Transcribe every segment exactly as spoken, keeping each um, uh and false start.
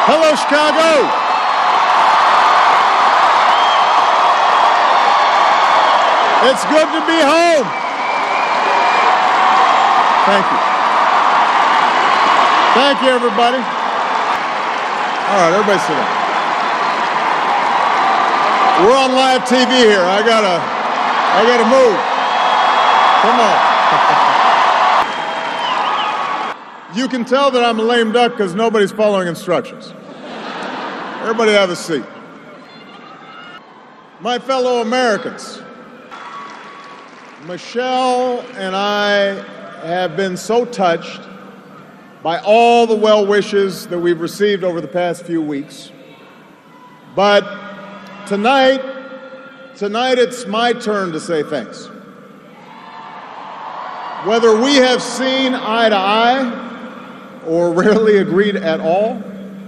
Hello, Chicago. It's good to be home. Thank you. Thank you, everybody. All right, everybody sit down. We're on live T V here. I gotta, I gotta move. Come on. You can tell that I'm a lame duck because nobody's following instructions. Everybody have a seat. My fellow Americans, Michelle and I have been so touched by all the well wishes that we've received over the past few weeks. But tonight, tonight it's my turn to say thanks. Whether we have seen eye to eye or rarely agreed at all,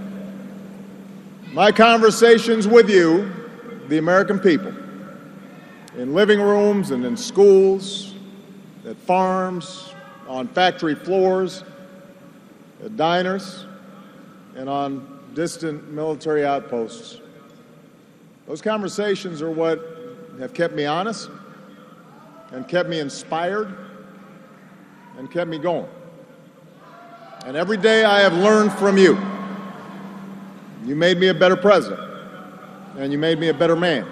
my conversations with you, the American people, in living rooms and in schools, at farms, on factory floors, at diners, and on distant military outposts. Those conversations are what have kept me honest and kept me inspired and kept me going. And every day I have learned from you. You made me a better president, and you made me a better man.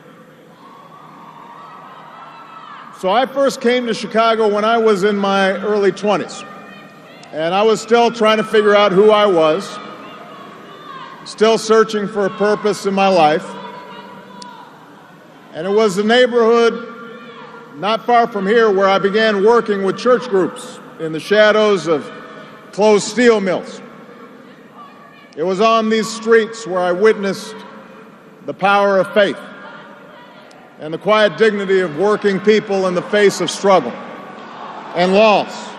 So I first came to Chicago when I was in my early twenties, and I was still trying to figure out who I was, still searching for a purpose in my life. And it was the neighborhood not far from here where I began working with church groups in the shadows of closed steel mills. It was on these streets where I witnessed the power of faith and the quiet dignity of working people in the face of struggle and loss.